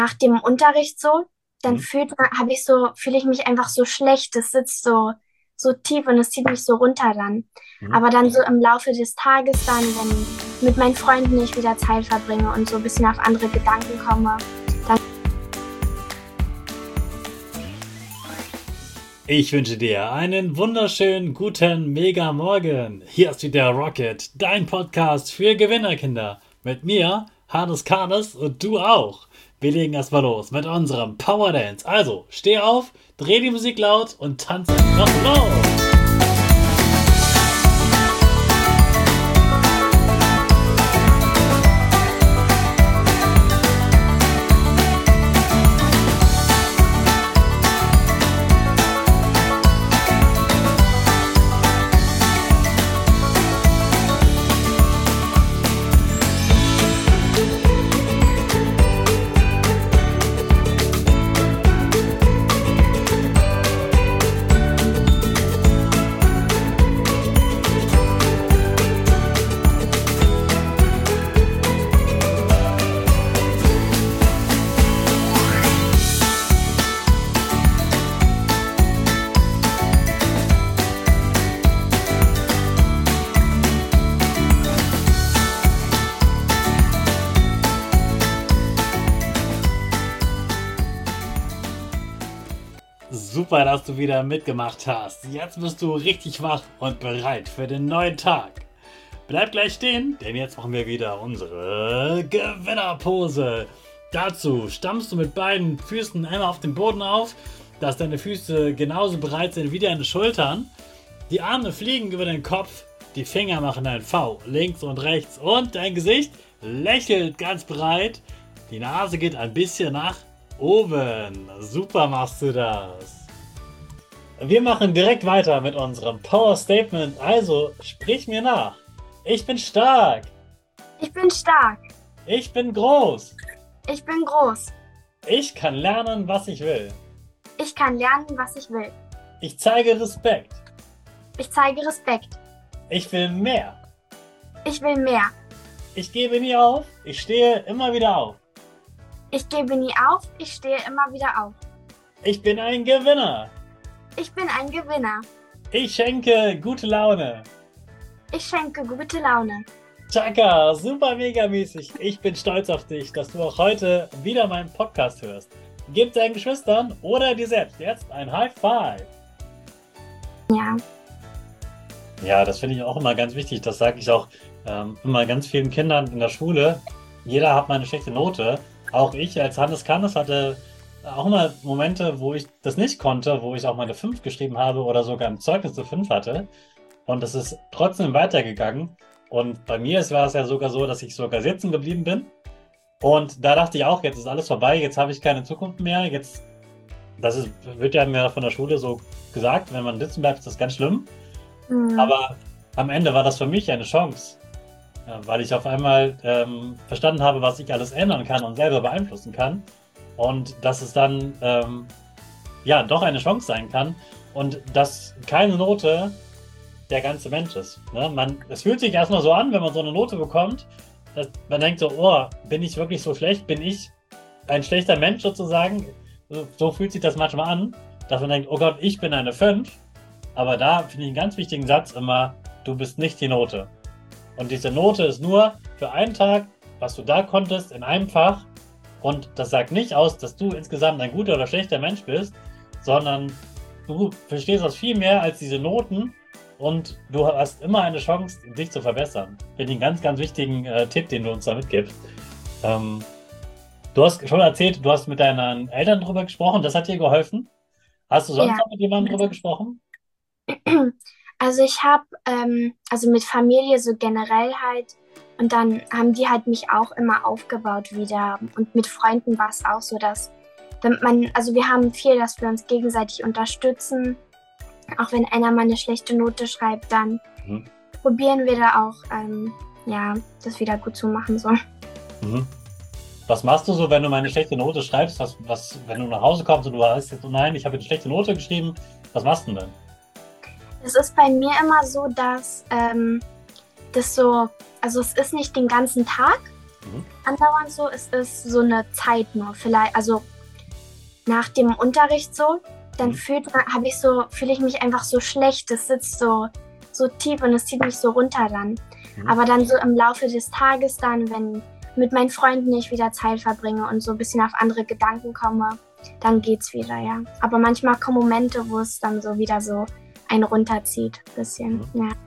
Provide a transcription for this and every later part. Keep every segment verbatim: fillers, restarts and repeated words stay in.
nach dem Unterricht so, dann Mhm. fühlt man, habe ich so, fühle ich mich einfach so schlecht. Das sitzt so, so tief und es zieht mich so runter dann. Mhm. Aber dann so im Laufe des Tages dann, wenn mit meinen Freunden ich wieder Zeit verbringe und so ein bisschen auf andere Gedanken komme, dann Ich wünsche dir einen wunderschönen guten Mega Morgen. Hier ist wieder Rocket, dein Podcast für Gewinnerkinder. Mit mir, Hannes Karnes und du auch. Wir legen erstmal los mit unserem Power Dance. Also, steh auf, dreh die Musik laut und tanz einfach los. Super, dass du wieder mitgemacht hast. Jetzt bist du richtig wach und bereit für den neuen Tag. Bleib gleich stehen, denn jetzt machen wir wieder unsere Gewinnerpose. Dazu stammst du mit beiden Füßen einmal auf den Boden auf, dass deine Füße genauso breit sind wie deine Schultern. Die Arme fliegen über den Kopf, die Finger machen ein V links und rechts und dein Gesicht lächelt ganz breit. Die Nase geht ein bisschen nach oben. Super machst du das. Wir machen direkt weiter mit unserem Power Statement. Also sprich mir nach. Ich bin stark. ich bin stark, Ich bin groß. ich bin groß, Ich kann lernen, was ich will. ich kann lernen, was ich will. Ich zeige Respekt. Ich zeige Respekt, Ich will mehr. ich will mehr. Ich gebe nie auf. Ich stehe immer wieder auf. Ich gebe nie auf, ich stehe immer wieder auf. Ich bin ein Gewinner. Ich bin ein Gewinner. Ich schenke gute Laune. Ich schenke gute Laune. Chaka, super mega mäßig. Ich bin stolz auf dich, dass du auch heute wieder meinen Podcast hörst. Gib deinen Geschwistern oder dir selbst jetzt ein High Five. Ja, Ja, das finde ich auch immer ganz wichtig. Das sage ich auch ähm, immer ganz vielen Kindern in der Schule. Jeder hat mal eine schlechte Note. Auch ich als Hannes Kannes hatte auch mal Momente, wo ich das nicht konnte, wo ich auch mal eine fünf geschrieben habe oder sogar im Zeugnis eine fünf hatte. Und es ist trotzdem weitergegangen. Und bei mir war es ja sogar so, dass ich sogar sitzen geblieben bin. Und da dachte ich auch, jetzt ist alles vorbei, jetzt habe ich keine Zukunft mehr. Jetzt, das ist, wird ja mir von der Schule so gesagt, wenn man sitzen bleibt, ist das ganz schlimm. hm, Aber am Ende war das für mich eine Chance, ja, weil ich auf einmal ähm, verstanden habe, was ich alles ändern kann und selber beeinflussen kann. Und dass es dann ähm, ja doch eine Chance sein kann und dass keine Note der ganze Mensch ist. Ne? Man, es fühlt sich erstmal so an, wenn man so eine Note bekommt, dass man denkt so, oh, bin ich wirklich so schlecht? Bin ich ein schlechter Mensch sozusagen? So, so fühlt sich das manchmal an, dass man denkt, oh Gott, ich bin eine fünf. Aber da finde ich einen ganz wichtigen Satz immer, du bist nicht die Note. Und diese Note ist nur für einen Tag, was du da konntest in einem Fach. Und das sagt nicht aus, dass du insgesamt ein guter oder schlechter Mensch bist, sondern du verstehst das viel mehr als diese Noten und du hast immer eine Chance, dich zu verbessern. Finde ich einen ganz, ganz wichtigen äh, Tipp, den du uns da mitgibst. Ähm, du hast schon erzählt, du hast mit deinen Eltern drüber gesprochen, das hat dir geholfen. Hast du sonst ja. noch mit jemandem drüber gesprochen? Also ich habe, ähm, also mit Familie so generell halt, und dann haben die halt mich auch immer aufgebaut wieder. Und mit Freunden war es auch so, dass wenn man, also wir haben viel, dass wir uns gegenseitig unterstützen. Auch wenn einer mal eine schlechte Note schreibt, dann Mhm. probieren wir da auch, ähm, ja, das wieder gut zu machen. So. Mhm. Was machst du so, wenn du mal eine schlechte Note schreibst? Was, was, wenn du nach Hause kommst und du weißt jetzt, oh nein, ich habe eine schlechte Note geschrieben, was machst du denn? Es ist bei mir immer so, dass ähm, das so, also es ist nicht den ganzen Tag, Mhm. andauernd so. Es ist so eine Zeit nur. Vielleicht, also nach dem Unterricht so, dann Mhm. fühlt man, habe ich so, fühle ich mich einfach so schlecht. Das sitzt so, so tief und es zieht mich so runter dann. Mhm. Aber dann so im Laufe des Tages dann, wenn mit meinen Freunden ich wieder Zeit verbringe und so ein bisschen auf andere Gedanken komme, dann geht's wieder, ja. Aber manchmal kommen Momente, wo es dann so wieder so einen runterzieht, ein bisschen, Mhm. ja.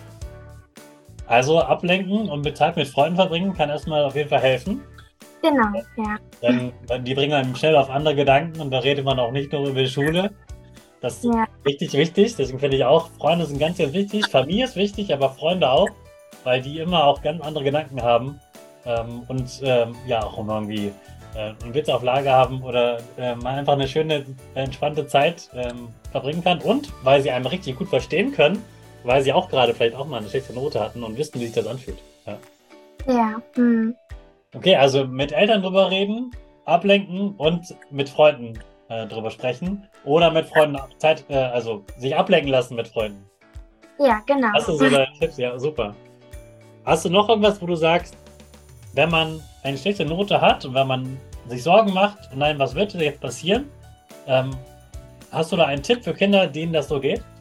Also ablenken und mit Zeit mit Freunden verbringen kann erstmal auf jeden Fall helfen. Genau, ja. Denn die bringen einem schnell auf andere Gedanken und da redet man auch nicht nur über die Schule. Das ist Ja. richtig wichtig, deswegen finde ich auch, Freunde sind ganz, ganz wichtig. Familie ist wichtig, aber Freunde auch, weil die immer auch ganz andere Gedanken haben ähm, und ähm, ja auch immer irgendwie äh, einen Witz auf Lager haben oder äh, man einfach eine schöne, entspannte Zeit ähm, verbringen kann und weil sie einem richtig gut verstehen können, weil sie auch gerade vielleicht auch mal eine schlechte Note hatten und wissen, wie sich das anfühlt. Ja. Ja, hm. Okay, also mit Eltern drüber reden, ablenken und mit Freunden äh, drüber sprechen oder mit Freunden Zeit, äh, also sich ablenken lassen mit Freunden. Ja, genau. Hast du so deine Tipps? Ja, super. Hast du noch irgendwas, wo du sagst, wenn man eine schlechte Note hat und wenn man sich Sorgen macht, nein, was wird jetzt passieren? Ähm, hast du da einen Tipp für Kinder, denen das so geht?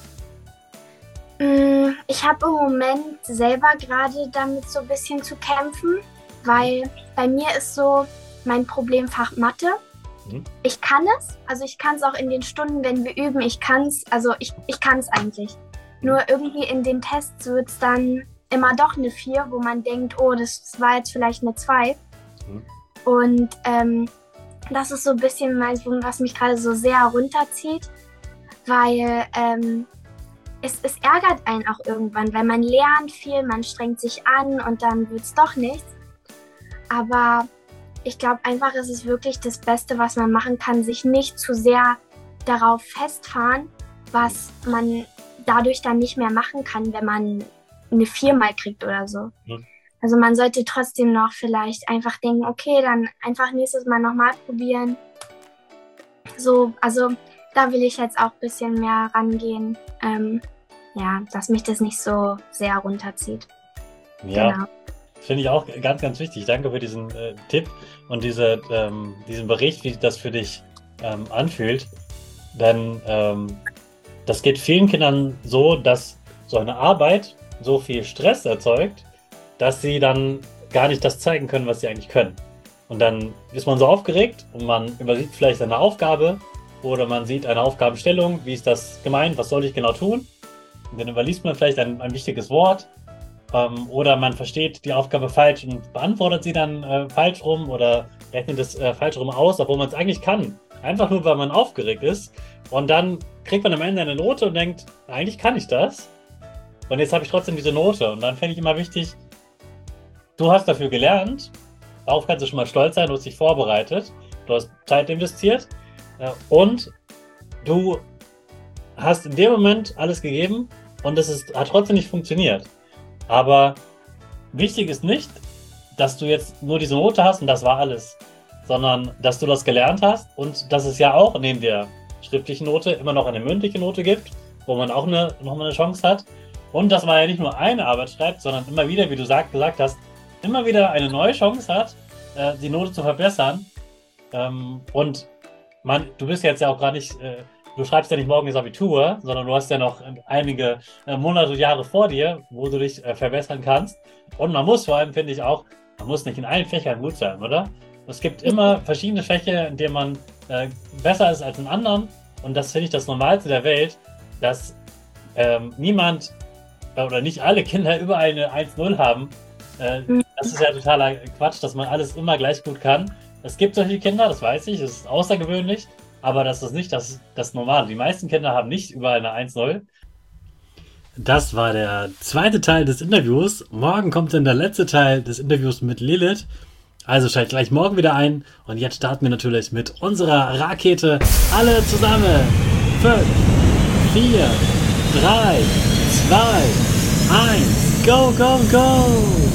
Ich habe im Moment selber gerade damit so ein bisschen zu kämpfen, weil bei mir ist so mein Problemfach Mathe. Mhm. Ich kann es, also ich kann es auch in den Stunden, wenn wir üben, ich kann es, also ich, ich kann es eigentlich. Nur irgendwie in den Tests wird es dann immer doch eine vier, wo man denkt, oh, das war jetzt vielleicht eine zwei. Mhm. Und ähm, das ist so ein bisschen, was mich gerade so sehr runterzieht, weil ähm, es, es ärgert einen auch irgendwann, weil man lernt viel, man strengt sich an und dann wird es doch nichts. Aber ich glaube einfach, es ist wirklich das Beste, was man machen kann, sich nicht zu sehr darauf festfahren, was man dadurch dann nicht mehr machen kann, wenn man eine vier mal kriegt oder so. Mhm. Also man sollte trotzdem noch vielleicht einfach denken, okay, dann einfach nächstes Mal nochmal probieren. So, also da will ich jetzt auch ein bisschen mehr rangehen. Ähm, ja, dass mich das nicht so sehr runterzieht. Ja, Genau. finde ich auch ganz, ganz wichtig. Danke für diesen äh, Tipp und diese, ähm, diesen Bericht, wie das für dich ähm, anfühlt. Denn ähm, das geht vielen Kindern so, dass so eine Arbeit so viel Stress erzeugt, dass sie dann gar nicht das zeigen können, was sie eigentlich können. Und dann ist man so aufgeregt und man übersieht vielleicht eine Aufgabe oder man sieht eine Aufgabenstellung, wie ist das gemeint, was soll ich genau tun? Und dann überliest man vielleicht ein, ein wichtiges Wort ähm, oder man versteht die Aufgabe falsch und beantwortet sie dann äh, falsch rum oder rechnet es äh, falsch rum aus, obwohl man es eigentlich kann. Einfach nur, weil man aufgeregt ist. Und dann kriegt man am Ende eine Note und denkt, eigentlich kann ich das. Und jetzt habe ich trotzdem diese Note. Und dann fände ich immer wichtig, du hast dafür gelernt, darauf kannst du schon mal stolz sein, du hast dich vorbereitet, du hast Zeit investiert äh, und du hast in dem Moment alles gegeben und es ist, hat trotzdem nicht funktioniert. Aber wichtig ist nicht, dass du jetzt nur diese Note hast und das war alles, sondern dass du das gelernt hast und dass es ja auch neben der schriftlichen Note immer noch eine mündliche Note gibt, wo man auch eine, nochmal eine Chance hat. Und dass man ja nicht nur eine Arbeit schreibt, sondern immer wieder, wie du sag, gesagt hast, immer wieder eine neue Chance hat, äh, die Note zu verbessern. Ähm, und man, du bist jetzt ja auch gar nicht, äh, du schreibst ja nicht morgen das Abitur, sondern du hast ja noch einige äh, Monate, Jahre vor dir, wo du dich äh, verbessern kannst. Und man muss vor allem, finde ich auch, man muss nicht in allen Fächern gut sein, oder? Es gibt immer verschiedene Fächer, in denen man äh, besser ist als in anderen. Und das finde ich das Normalste der Welt, dass ähm, niemand oder nicht alle Kinder überall eine eins null haben. Äh, das ist ja totaler Quatsch, dass man alles immer gleich gut kann. Es gibt solche Kinder, das weiß ich, das ist außergewöhnlich, aber das ist nicht das, das Normale. Die meisten Kinder haben nicht überall eine eins null. Das war der zweite Teil des Interviews. Morgen kommt dann der letzte Teil des Interviews mit Lilith. Also schaltet gleich morgen wieder ein. Und jetzt starten wir natürlich mit unserer Rakete. Alle zusammen. fünf, vier, drei, zwei, eins. Go, go, go!